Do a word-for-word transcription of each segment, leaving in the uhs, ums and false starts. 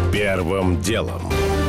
Первым делом.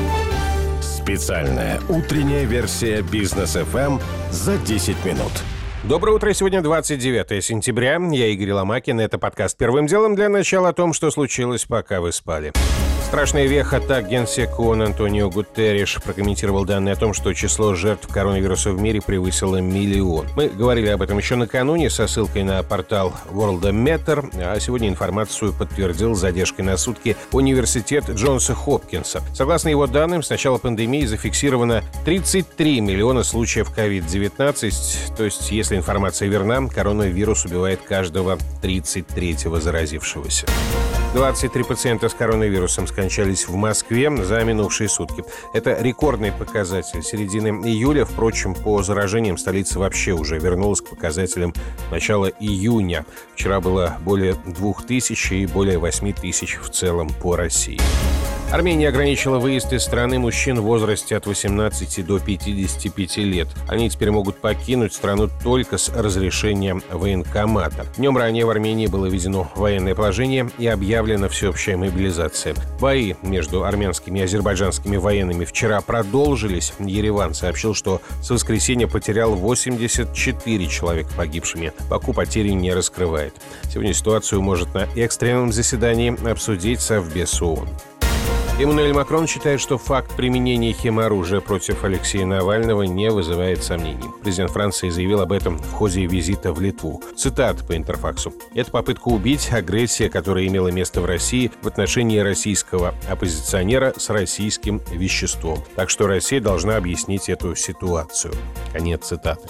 Специальная утренняя версия Бизнес эф эм за десять минут. Доброе утро, сегодня двадцать девятое сентября. Я Игорь Ломакин, это подкаст «Первым делом». Для начала о том, что случилось, пока вы спали. Страшная веха. Так генсек ООН Антонио Гутерриш прокомментировал данные о том, что число жертв коронавируса в мире превысило миллион. Мы говорили об этом еще накануне со ссылкой на портал Worldometer, а сегодня информацию подтвердил с задержкой на сутки университет Джонса Хопкинса. Согласно его данным, с начала пандемии зафиксировано тридцать три миллиона случаев ковид девятнадцать, то есть, если информация верна, коронавирус убивает каждого тридцать третьего заразившегося. двадцать три пациента с коронавирусом скончались в Москве за минувшие сутки. Это рекордный показатель середины июля. Впрочем, по заражениям столица вообще уже вернулась к показателям начала июня. Вчера было более двух тысяч и более восьми тысяч в целом по России. Армения ограничила выезд из страны мужчин в возрасте от восемнадцати до пятидесяти пяти лет. Они теперь могут покинуть страну только с разрешения военкомата. Днем ранее в Армении было введено военное положение и объявлена всеобщая мобилизация. Бои между армянскими и азербайджанскими военными вчера продолжились. Ереван сообщил, что с воскресенья потерял восемьдесят четыре человека погибшими. Баку потери не раскрывает. Сегодня ситуацию может на экстренном заседании обсудить Совбез ООН. Эммануэль Макрон считает, что факт применения химоружия против Алексея Навального не вызывает сомнений. Президент Франции заявил об этом в ходе визита в Литву. Цитата по Интерфаксу. «Это попытка убить, агрессия, которая имела место в России в отношении российского оппозиционера с российским веществом. Так что Россия должна объяснить эту ситуацию». Конец цитаты.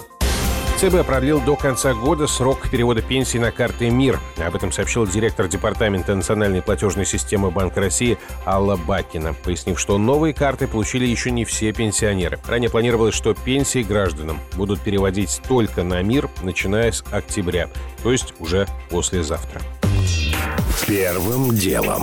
ЦБ продлил до конца года срок перевода пенсий на карты МИР. Об этом сообщил директор Департамента национальной платежной системы Банка России Алла Бакина, пояснив, что новые карты получили еще не все пенсионеры. Ранее планировалось, что пенсии гражданам будут переводить только на МИР, начиная с октября, то есть уже послезавтра. Первым делом.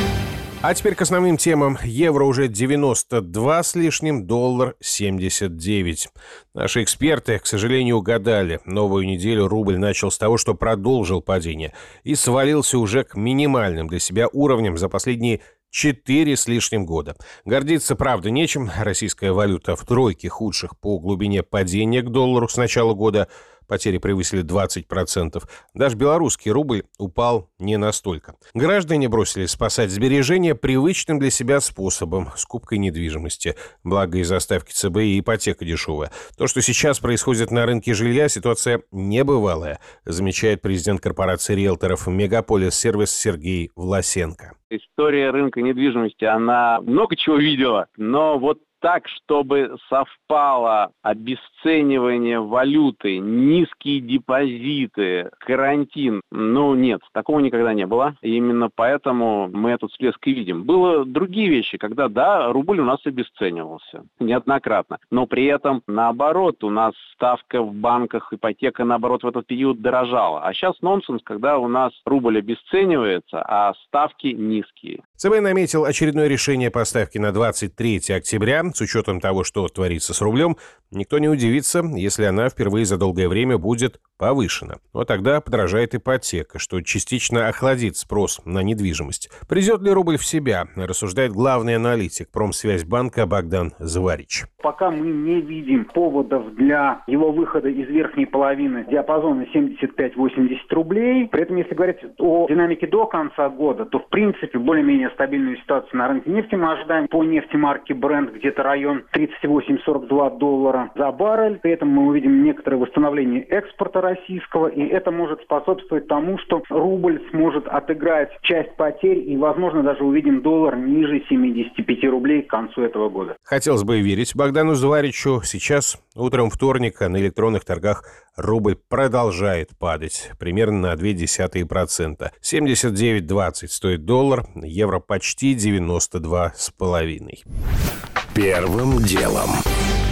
А теперь к основным темам. Евро уже девяносто два с лишним, доллар семьдесят девять. Наши эксперты, к сожалению, угадали. Новую неделю рубль начал с того, что продолжил падение и свалился уже к минимальным для себя уровням за последние четыре с лишним года. Гордиться, правда, нечем. Российская валюта в тройке худших по глубине падения к доллару с начала года. Потери превысили двадцать процентов. Даже белорусский рубль упал не настолько. Граждане бросились спасать сбережения привычным для себя способом – скупкой недвижимости. Благо из-за ставки ЦБ и ипотека дешевая. То, что сейчас происходит на рынке жилья, ситуация небывалая, замечает президент корпорации риэлторов «Мегаполис Сервис» Сергей Власенко. История рынка недвижимости, она много чего видела, но вот так, чтобы совпало обесценивание валюты, низкие депозиты, карантин. Ну, нет, такого никогда не было. И именно поэтому мы этот всплеск и видим. Было другие вещи, когда, да, рубль у нас обесценивался неоднократно. Но при этом, наоборот, у нас ставка в банках, ипотека, наоборот, в этот период дорожала. А сейчас нонсенс, когда у нас рубль обесценивается, а ставки низкие. ЦБ наметил очередное решение по ставке на двадцать третьего октября. С учетом того, что творится с рублем, никто не удивится, если она впервые за долгое время будет повышена. Но тогда подорожает ипотека, что частично охладит спрос на недвижимость. Придет ли рубль в себя, рассуждает главный аналитик Промсвязьбанка Богдан Зварич. Пока мы не видим поводов для его выхода из верхней половины диапазона семьдесят пять - восемьдесят рублей. При этом, если говорить о динамике до конца года, то, в принципе, более-менее стабильную ситуацию на рынке нефти мы ожидаем. По нефти марки Brent где-то район тридцать восемь - сорок два доллара за баррель. При этом мы увидим некоторое восстановление экспорта российского, и это может способствовать тому, что рубль сможет отыграть часть потерь, и, возможно, даже увидим доллар ниже семидесяти пяти рублей к концу этого года. Хотелось бы верить Богдану Зваричу. Сейчас, утром вторника, на электронных торгах рубль продолжает падать примерно на ноль целых две десятых процента. семьдесят девять двадцать стоит доллар, евро почти девяносто два с половиной. Первым делом.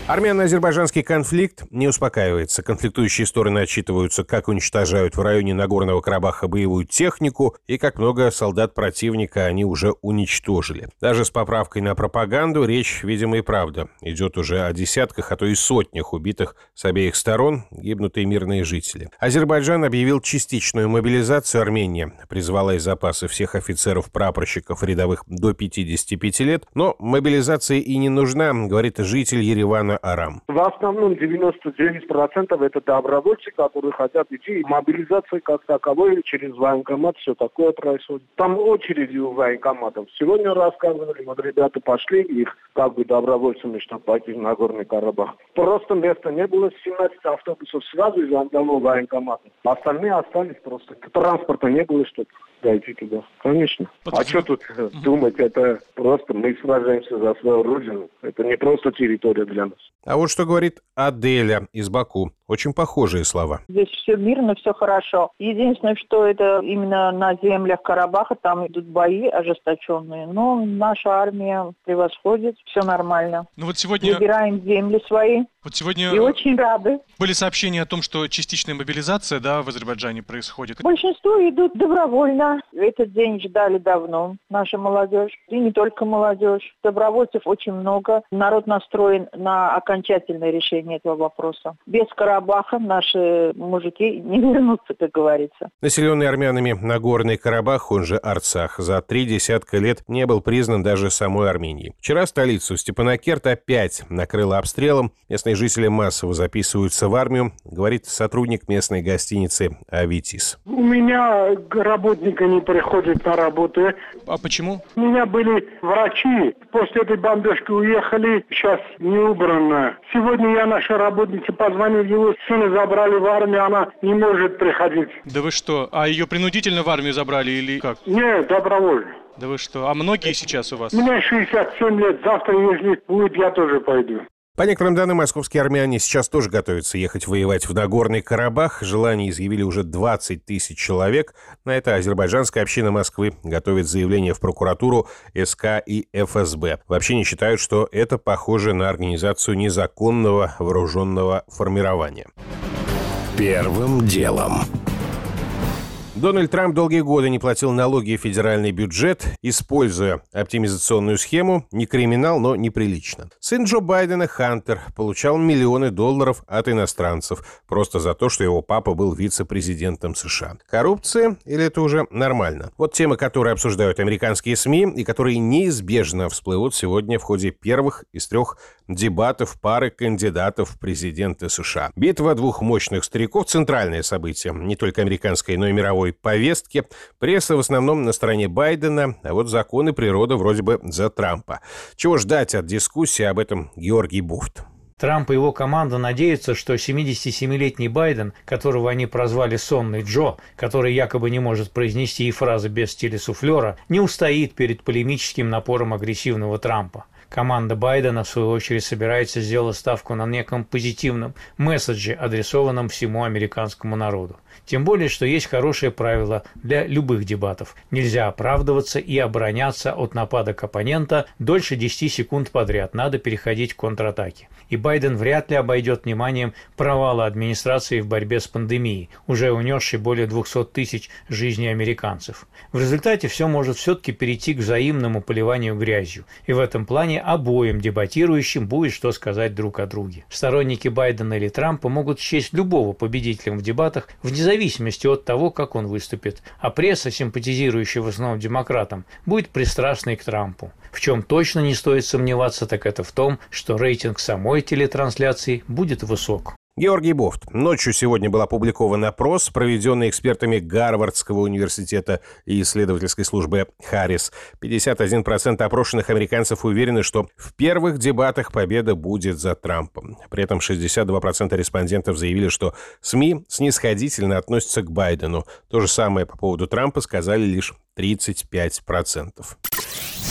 Армяно-азербайджанский конфликт не успокаивается. Конфликтующие стороны отчитываются, как уничтожают в районе Нагорного Карабаха боевую технику и как много солдат противника они уже уничтожили. Даже с поправкой на пропаганду речь, видимо, и правда идет уже о десятках, а то и сотнях убитых с обеих сторон, гибнут и мирные жители. Азербайджан объявил частичную мобилизацию. Армения призвала из запаса всех офицеров-прапорщиков рядовых до пятидесяти пяти лет, но мобилизация и не нужна, говорит житель Еревана Арам. В основном девяносто девять процентов это добровольцы, которые хотят идти. Мобилизация как таковой через военкомат, все такое происходит. Там очереди у военкоматов. Сегодня рассказывали, вот ребята пошли, их как бы добровольцами, чтобы пойти в Нагорный Карабах. Просто места не было, семнадцать автобусов сразу из одного военкомата. Остальные остались просто. Транспорта не было, чтобы дойти туда. Конечно. А что тут думать? Это просто мы сражаемся за свою родину. Это не просто территория для нас. А вот что говорит Аделя из Баку. Очень похожие слова. Здесь все мирно, все хорошо. Единственное, что это именно на землях Карабаха, там идут бои ожесточенные. Но наша армия превосходит, все нормально. Ну вот сегодня... Выбираем земли свои. Вот сегодня... И очень рады. Были сообщения о том, что частичная мобилизация, да, в Азербайджане происходит. Большинство идут добровольно. Этот день ждали давно, наша молодежь. И не только молодежь. Добровольцев очень много. Народ настроен на окончательное решение этого вопроса. Без Карабаха наши мужики не вернутся, как говорится. Населенный армянами Нагорный Карабах, он же Арцах, за три десятка лет не был признан даже самой Арменией. Вчера столицу Степанакерт опять накрыло обстрелом. Местные жители массово записываются в армию, говорит сотрудник местной гостиницы Авитис. У меня работники не приходят на работу. А почему? У меня были врачи. После этой бомбежки уехали. Сейчас не убрано. Сегодня я нашей работнице позвонил, его сына забрали в армию, она не может приходить. Да вы что? А ее принудительно в армию забрали или как? Нет, добровольно. Да вы что? А многие сейчас у вас? Мне шестьдесят семь лет. Завтра, если будет, я тоже пойду. По некоторым данным, московские армяне сейчас тоже готовятся ехать воевать в Нагорный Карабах. Желание изъявили уже двадцать тысяч человек. На это азербайджанская община Москвы готовит заявление в прокуратуру, СК и эф эс бэ. Вообще не считают, что это похоже на организацию незаконного вооруженного формирования. Первым делом. Дональд Трамп долгие годы не платил налоги в федеральный бюджет, используя оптимизационную схему. Не криминал, но неприлично. Сын Джо Байдена, Хантер, получал миллионы долларов от иностранцев просто за то, что его папа был вице-президентом США. Коррупция или это уже нормально? Вот темы, которые обсуждают американские СМИ и которые неизбежно всплывут сегодня в ходе первых из трех дебатов пары кандидатов в президенты США. Битва двух мощных стариков – центральное событие не только американской, но и мировой повестки. Пресса в основном на стороне Байдена, а вот закон и природа вроде бы за Трампа. Чего ждать от дискуссии, об этом Георгий Буфт. Трамп и его команда надеются, что семидесятисемилетний Байден, которого они прозвали «сонный Джо», который якобы не может произнести и фразы без телесуфлера, не устоит перед полемическим напором агрессивного Трампа. Команда Байдена, в свою очередь, собирается сделать ставку на неком позитивном месседже, адресованном всему американскому народу. Тем более, что есть хорошее правило для любых дебатов. Нельзя оправдываться и обороняться от нападок оппонента дольше десяти секунд подряд. Надо переходить к контратаке. И Байден вряд ли обойдет вниманием провала администрации в борьбе с пандемией, уже унесшей более двухсот тысяч жизней американцев. В результате все может все-таки перейти к взаимному поливанию грязью. И в этом плане обоим дебатирующим будет что сказать друг о друге. Сторонники Байдена или Трампа могут счесть любого победителем в дебатах вне зависимости от того, как он выступит. А пресса, симпатизирующая в основном демократам, будет пристрастной к Трампу. В чем точно не стоит сомневаться, так это в том, что рейтинг самой телетрансляции будет высок. Георгий Буфт. Ночью сегодня был опубликован опрос, проведенный экспертами Гарвардского университета и исследовательской службы Харрис. пятьдесят один процент опрошенных американцев уверены, что в первых дебатах победа будет за Трампом. При этом шестьдесят два процента респондентов заявили, что СМИ снисходительно относятся к Байдену. То же самое по поводу Трампа сказали лишь тридцать пять процентов.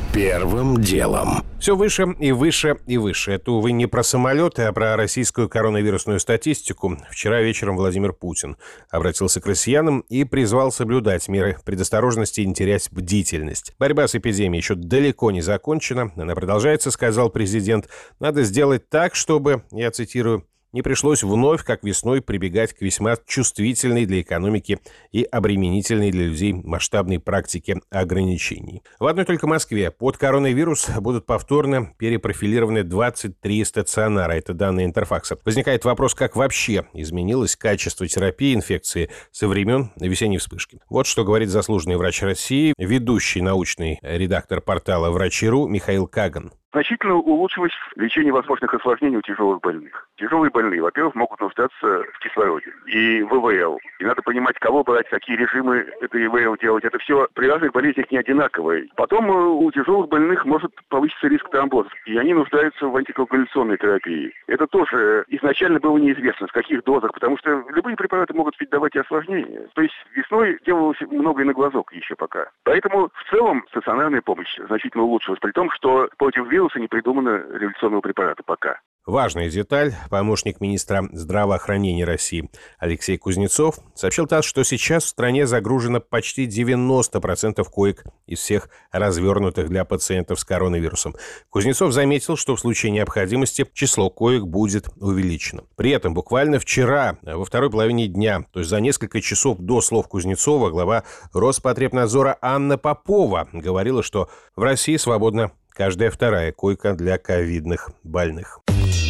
Первым делом. Все выше и выше и выше. Это, увы, не про самолеты, а про российскую коронавирусную статистику. Вчера вечером Владимир Путин обратился к россиянам и призвал соблюдать меры предосторожности и не терять бдительность. Борьба с эпидемией еще далеко не закончена. Она продолжается, сказал президент. Надо сделать так, чтобы, я цитирую, не пришлось вновь, как весной, прибегать к весьма чувствительной для экономики и обременительной для людей масштабной практике ограничений. В одной только Москве под коронавирус будут повторно перепрофилированы двадцать три стационара. Это данные Интерфакса. Возникает вопрос, как вообще изменилось качество терапии инфекции со времен весенней вспышки. Вот что говорит заслуженный врач России, ведущий научный редактор портала Врачи.ру Михаил Каган. Значительно улучшилось лечение возможных осложнений у тяжелых больных. Тяжелые больные, во-первых, могут нуждаться в кислороде и в ИВЛ. И надо понимать, кого брать, какие режимы это ИВЛ делать. Это все при разных болезнях не одинаково. Потом у тяжелых больных может повыситься риск тромбозов, и они нуждаются в антикоагуляционной терапии. Это тоже изначально было неизвестно, в каких дозах, потому что любые препараты могут ведь давать и осложнения. То есть весной делалось много и на глазок еще пока. Поэтому в целом стационарная помощь значительно улучшилась, при том, что против вируса не придумано революционного препарата пока. Важная деталь. Помощник министра здравоохранения России Алексей Кузнецов сообщил ТАСС, что сейчас в стране загружено почти девяносто процентов коек из всех развернутых для пациентов с коронавирусом. Кузнецов заметил, что в случае необходимости число коек будет увеличено. При этом буквально вчера, во второй половине дня, то есть за несколько часов до слов Кузнецова, глава Роспотребнадзора Анна Попова говорила, что в России свободна каждая вторая койка для ковидных больных.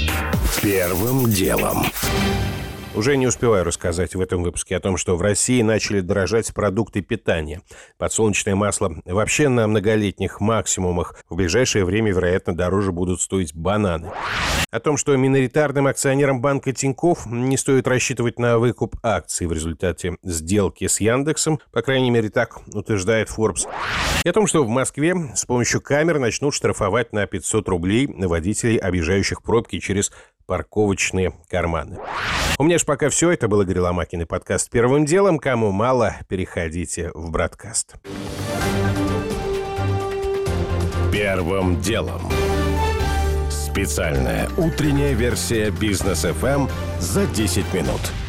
Первым делом. Уже не успеваю рассказать в этом выпуске о том, что в России начали дорожать продукты питания. Подсолнечное масло вообще на многолетних максимумах. В ближайшее время, вероятно, дороже будут стоить бананы. О том, что миноритарным акционерам банка Тинькофф не стоит рассчитывать на выкуп акций в результате сделки с Яндексом, по крайней мере, так утверждает Forbes. И о том, что в Москве с помощью камер начнут штрафовать на пятьсот рублей водителей, объезжающих пробки через парковочные карманы. У меня же пока все. Это был Игорь Ломакин и подкаст «Первым делом». Кому мало, переходите в Бродкаст. Первым делом. Специальная утренняя версия Бизнес эф эм за десять минут.